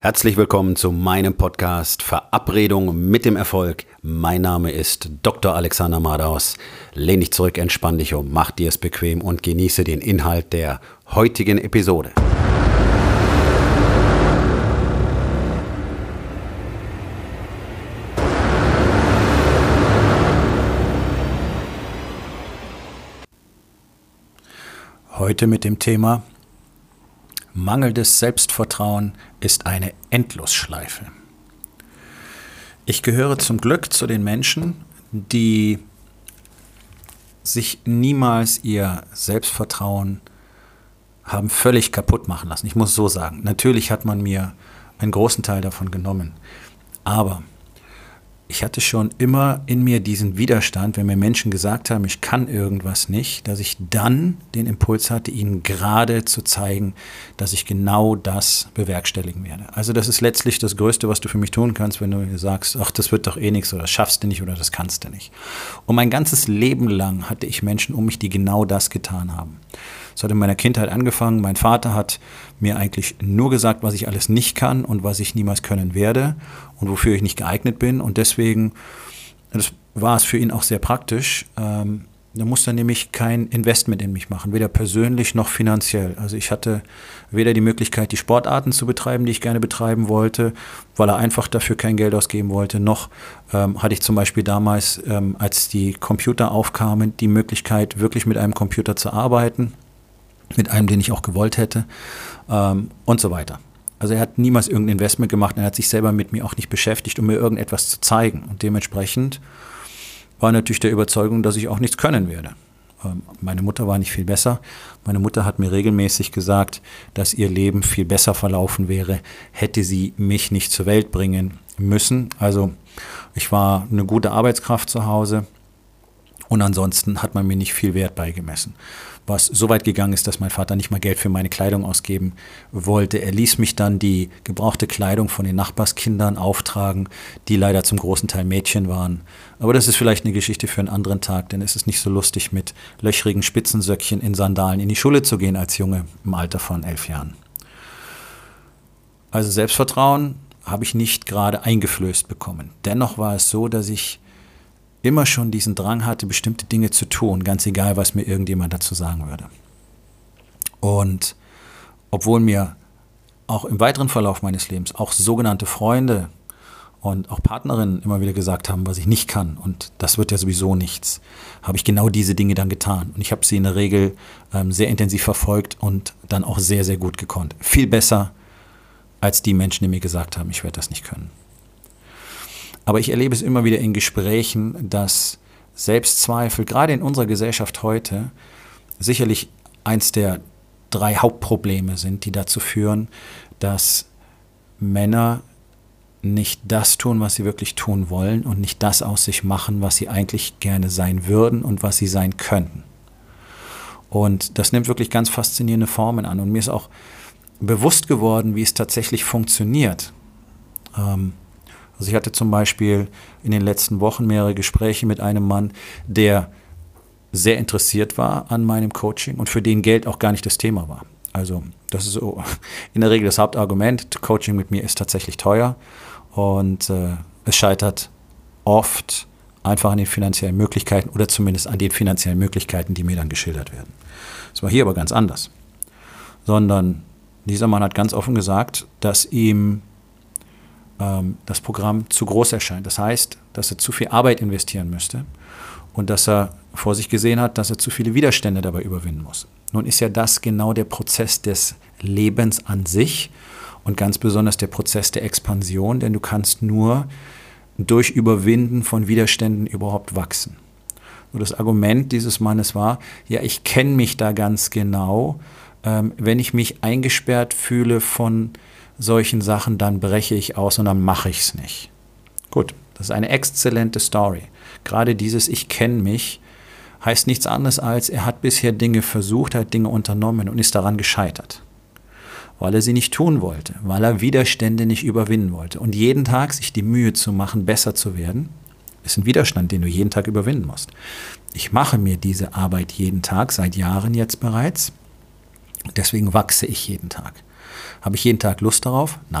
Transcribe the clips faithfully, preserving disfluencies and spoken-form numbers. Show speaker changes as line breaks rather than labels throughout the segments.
Herzlich willkommen zu meinem Podcast Verabredung mit dem Erfolg. Mein Name ist Doktor Alexander Madaus. Lehn dich zurück, entspann dich um, mach dir es bequem und genieße den Inhalt der heutigen Episode. Heute mit dem Thema Mangelndes Selbstvertrauen ist eine Endlosschleife. Ich gehöre zum Glück zu den Menschen, die sich niemals ihr Selbstvertrauen haben völlig kaputt machen lassen. Ich muss so sagen, natürlich hat man mir einen großen Teil davon genommen, aber ich hatte schon immer in mir diesen Widerstand, wenn mir Menschen gesagt haben, ich kann irgendwas nicht, dass ich dann den Impuls hatte, ihnen gerade zu zeigen, dass ich genau das bewerkstelligen werde. Also das ist letztlich das Größte, was du für mich tun kannst, wenn du sagst, ach, das wird doch eh nichts oder das schaffst du nicht oder das kannst du nicht. Und mein ganzes Leben lang hatte ich Menschen um mich, die genau das getan haben. Es hat in meiner Kindheit angefangen. Mein Vater hat mir eigentlich nur gesagt, was ich alles nicht kann und was ich niemals können werde und wofür ich nicht geeignet bin. Und deswegen, das war es für ihn auch sehr praktisch. Ähm, da musste er nämlich kein Investment in mich machen, weder persönlich noch finanziell. Also ich hatte weder die Möglichkeit, die Sportarten zu betreiben, die ich gerne betreiben wollte, weil er einfach dafür kein Geld ausgeben wollte, noch ähm, hatte ich zum Beispiel damals, ähm, als die Computer aufkamen, die Möglichkeit, wirklich mit einem Computer zu arbeiten, mit einem, den ich auch gewollt hätte, ähm, und so weiter. Also er hat niemals irgendein Investment gemacht, er hat sich selber mit mir auch nicht beschäftigt, um mir irgendetwas zu zeigen. Und dementsprechend war natürlich der Überzeugung, dass ich auch nichts können werde. Ähm, meine Mutter war nicht viel besser. Meine Mutter hat mir regelmäßig gesagt, dass ihr Leben viel besser verlaufen wäre, hätte sie mich nicht zur Welt bringen müssen. Also ich war eine gute Arbeitskraft zu Hause und ansonsten hat man mir nicht viel Wert beigemessen. Was so weit gegangen ist, dass mein Vater nicht mal Geld für meine Kleidung ausgeben wollte. Er ließ mich dann die gebrauchte Kleidung von den Nachbarskindern auftragen, die leider zum großen Teil Mädchen waren. Aber das ist vielleicht eine Geschichte für einen anderen Tag, denn es ist nicht so lustig, mit löchrigen Spitzensöckchen in Sandalen in die Schule zu gehen als Junge im Alter von elf Jahren. Also Selbstvertrauen habe ich nicht gerade eingeflößt bekommen. Dennoch war es so, dass ich immer schon diesen Drang hatte, bestimmte Dinge zu tun, ganz egal, was mir irgendjemand dazu sagen würde. Und obwohl mir auch im weiteren Verlauf meines Lebens auch sogenannte Freunde und auch Partnerinnen immer wieder gesagt haben, was ich nicht kann und das wird ja sowieso nichts, habe ich genau diese Dinge dann getan. Und ich habe sie in der Regel ähm, sehr intensiv verfolgt und dann auch sehr, sehr gut gekonnt. Viel besser als die Menschen, die mir gesagt haben, ich werde das nicht können. Aber ich erlebe es immer wieder in Gesprächen, dass Selbstzweifel, gerade in unserer Gesellschaft heute, sicherlich eins der drei Hauptprobleme sind, die dazu führen, dass Männer nicht das tun, was sie wirklich tun wollen und nicht das aus sich machen, was sie eigentlich gerne sein würden und was sie sein könnten. Und das nimmt wirklich ganz faszinierende Formen an. Und mir ist auch bewusst geworden, wie es tatsächlich funktioniert. Ähm, Also ich hatte zum Beispiel in den letzten Wochen mehrere Gespräche mit einem Mann, der sehr interessiert war an meinem Coaching und für den Geld auch gar nicht das Thema war. Also das ist so in der Regel das Hauptargument. Coaching mit mir ist tatsächlich teuer und äh, es scheitert oft einfach an den finanziellen Möglichkeiten oder zumindest an den finanziellen Möglichkeiten, die mir dann geschildert werden. Das war hier aber ganz anders. Sondern dieser Mann hat ganz offen gesagt, dass ihm das Programm zu groß erscheint. Das heißt, dass er zu viel Arbeit investieren müsste und dass er vor sich gesehen hat, dass er zu viele Widerstände dabei überwinden muss. Nun ist ja das genau der Prozess des Lebens an sich und ganz besonders der Prozess der Expansion, denn du kannst nur durch Überwinden von Widerständen überhaupt wachsen. Und das Argument dieses Mannes war, ja, ich kenne mich da ganz genau, ähm, wenn ich mich eingesperrt fühle von solchen Sachen, dann breche ich aus und dann mache ich es nicht. Gut, das ist eine exzellente Story. Gerade dieses Ich kenne mich heißt nichts anderes als, er hat bisher Dinge versucht, hat Dinge unternommen und ist daran gescheitert. Weil er sie nicht tun wollte, weil er Widerstände nicht überwinden wollte. Und jeden Tag sich die Mühe zu machen, besser zu werden, ist ein Widerstand, den du jeden Tag überwinden musst. Ich mache mir diese Arbeit jeden Tag, seit Jahren jetzt bereits. Deswegen wachse ich jeden Tag. Habe ich jeden Tag Lust darauf? Nein.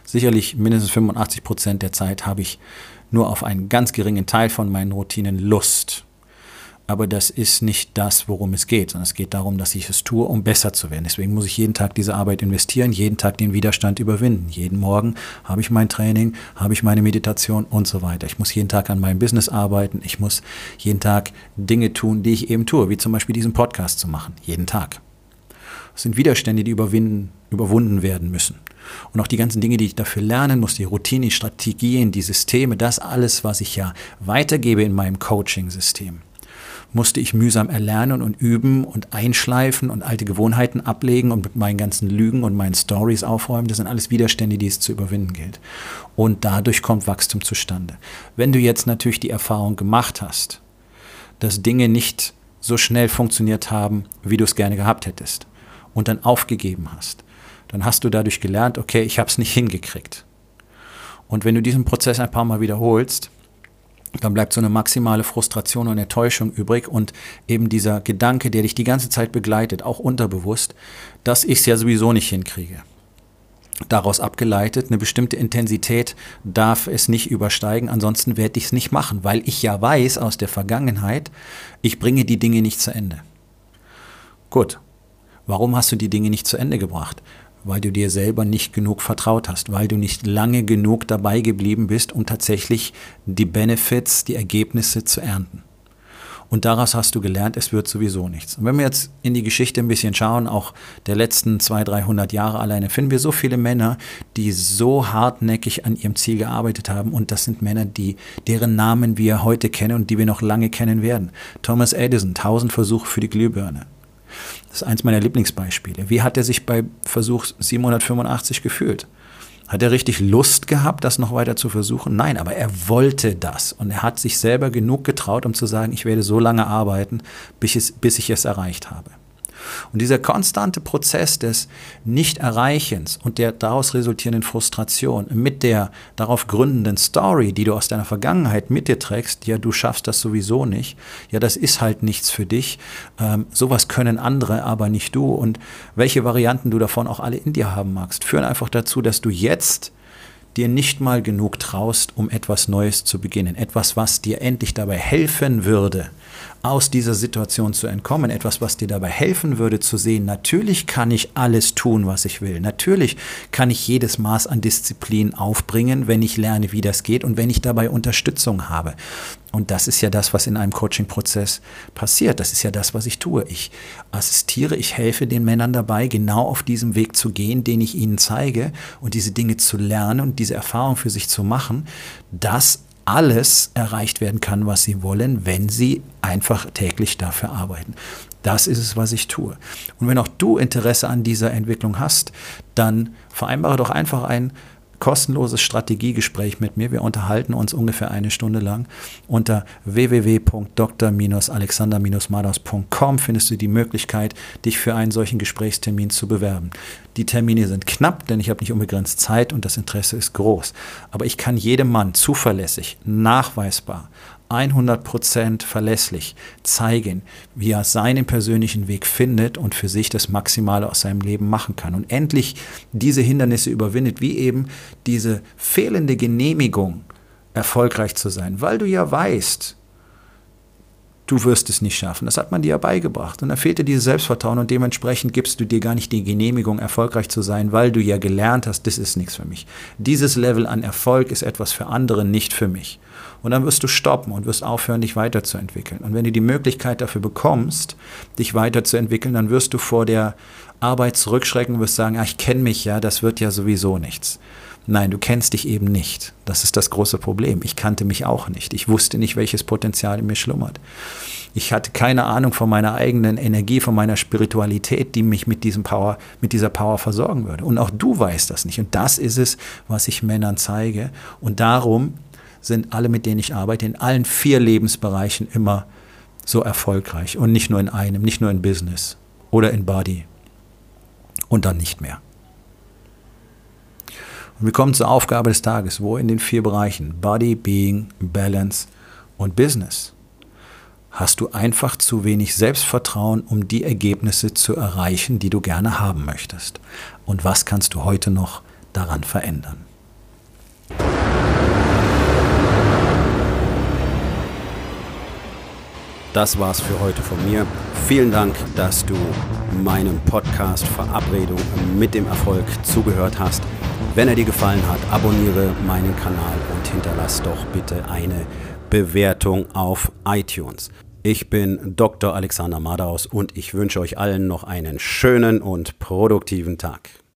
Sicherlich mindestens fünfundachtzig Prozent der Zeit habe ich nur auf einen ganz geringen Teil von meinen Routinen Lust. Aber das ist nicht das, worum es geht, sondern es geht darum, dass ich es tue, um besser zu werden. Deswegen muss ich jeden Tag diese Arbeit investieren, jeden Tag den Widerstand überwinden. Jeden Morgen habe ich mein Training, habe ich meine Meditation und so weiter. Ich muss jeden Tag an meinem Business arbeiten. Ich muss jeden Tag Dinge tun, die ich eben tue, wie zum Beispiel diesen Podcast zu machen. Jeden Tag. Das sind Widerstände, die überwinden, überwunden werden müssen. Und auch die ganzen Dinge, die ich dafür lernen muss, die Routinen, die Strategien, die Systeme, das alles, was ich ja weitergebe in meinem Coaching-System, musste ich mühsam erlernen und üben und einschleifen und alte Gewohnheiten ablegen und mit meinen ganzen Lügen und meinen Stories aufräumen. Das sind alles Widerstände, die es zu überwinden gilt. Und dadurch kommt Wachstum zustande. Wenn du jetzt natürlich die Erfahrung gemacht hast, dass Dinge nicht so schnell funktioniert haben, wie du es gerne gehabt hättest und dann aufgegeben hast, dann hast du dadurch gelernt, okay, ich habe es nicht hingekriegt. Und wenn du diesen Prozess ein paar Mal wiederholst, dann bleibt so eine maximale Frustration und Enttäuschung übrig und eben dieser Gedanke, der dich die ganze Zeit begleitet, auch unterbewusst, dass ich es ja sowieso nicht hinkriege. Daraus abgeleitet, eine bestimmte Intensität darf es nicht übersteigen, ansonsten werde ich es nicht machen, weil ich ja weiß aus der Vergangenheit, ich bringe die Dinge nicht zu Ende. Gut, warum hast du die Dinge nicht zu Ende gebracht? Weil du dir selber nicht genug vertraut hast, weil du nicht lange genug dabei geblieben bist, um tatsächlich die Benefits, die Ergebnisse zu ernten. Und daraus hast du gelernt, es wird sowieso nichts. Und wenn wir jetzt in die Geschichte ein bisschen schauen, auch der letzten zweihundert, dreihundert Jahre alleine, finden wir so viele Männer, die so hartnäckig an ihrem Ziel gearbeitet haben. Und das sind Männer, die, deren Namen wir heute kennen und die wir noch lange kennen werden. Thomas Edison, tausend Versuche für die Glühbirne. Das ist eins meiner Lieblingsbeispiele. Wie hat er sich bei Versuch siebenhundertfünfundachtzig gefühlt? Hat er richtig Lust gehabt, das noch weiter zu versuchen? Nein, aber er wollte das. Und er hat sich selber genug getraut, um zu sagen, ich werde so lange arbeiten, bis ich es, bis ich es erreicht habe. Und dieser konstante Prozess des Nicht-Erreichens und der daraus resultierenden Frustration mit der darauf gründenden Story, die du aus deiner Vergangenheit mit dir trägst, ja, du schaffst das sowieso nicht, ja, das ist halt nichts für dich, ähm, sowas können andere, aber nicht du. Und welche Varianten du davon auch alle in dir haben magst, führen einfach dazu, dass du jetzt dir nicht mal genug traust, um etwas Neues zu beginnen. Etwas, was dir endlich dabei helfen würde, aus dieser Situation zu entkommen. Etwas, was dir dabei helfen würde, zu sehen, natürlich kann ich alles tun, was ich will. Natürlich kann ich jedes Maß an Disziplin aufbringen, wenn ich lerne, wie das geht und wenn ich dabei Unterstützung habe. Und das ist ja das, was in einem Coaching-Prozess passiert. Das ist ja das, was ich tue. Ich assistiere, ich helfe den Männern dabei, genau auf diesem Weg zu gehen, den ich ihnen zeige und diese Dinge zu lernen und diese Erfahrung für sich zu machen, dass alles erreicht werden kann, was sie wollen, wenn sie einfach täglich dafür arbeiten. Das ist es, was ich tue. Und wenn auch du Interesse an dieser Entwicklung hast, dann vereinbare doch einfach ein kostenloses Strategiegespräch mit mir. Wir unterhalten uns ungefähr eine Stunde lang. Unter w w w punkt d r alexander madaus punkt com findest du die Möglichkeit, dich für einen solchen Gesprächstermin zu bewerben. Die Termine sind knapp, denn ich habe nicht unbegrenzt Zeit und das Interesse ist groß. Aber ich kann jedem Mann zuverlässig, nachweisbar, hundert Prozent verlässlich zeigen, wie er seinen persönlichen Weg findet und für sich das Maximale aus seinem Leben machen kann. Und endlich diese Hindernisse überwindet, wie eben diese fehlende Genehmigung, erfolgreich zu sein, weil du ja weißt, du wirst es nicht schaffen. Das hat man dir ja beigebracht. Und da fehlt dir dieses Selbstvertrauen und dementsprechend gibst du dir gar nicht die Genehmigung, erfolgreich zu sein, weil du ja gelernt hast, das ist nichts für mich. Dieses Level an Erfolg ist etwas für andere, nicht für mich. Und dann wirst du stoppen und wirst aufhören, dich weiterzuentwickeln. Und wenn du die Möglichkeit dafür bekommst, dich weiterzuentwickeln, dann wirst du vor der Arbeit zurückschrecken und wirst sagen, ah, ich kenne mich ja, das wird ja sowieso nichts. Nein, du kennst dich eben nicht. Das ist das große Problem. Ich kannte mich auch nicht. Ich wusste nicht, welches Potenzial in mir schlummert. Ich hatte keine Ahnung von meiner eigenen Energie, von meiner Spiritualität, die mich mit diesem Power, mit dieser Power versorgen würde. Und auch du weißt das nicht. Und das ist es, was ich Männern zeige. Und darum sind alle, mit denen ich arbeite, in allen vier Lebensbereichen immer so erfolgreich. Und nicht nur in einem, nicht nur in Business oder in Body. Und dann nicht mehr. Und wir kommen zur Aufgabe des Tages, wo in den vier Bereichen Body, Being, Balance und Business hast du einfach zu wenig Selbstvertrauen, um die Ergebnisse zu erreichen, die du gerne haben möchtest. Und was kannst du heute noch daran verändern?
das war's für heute von mir. Vielen Dank, dass du meinem Podcast Verabredung mit dem Erfolg zugehört hast. Wenn er dir gefallen hat, abonniere meinen Kanal und hinterlass doch bitte eine Bewertung auf iTunes. Ich bin Doktor Alexander Madaus und ich wünsche euch allen noch einen schönen und produktiven Tag.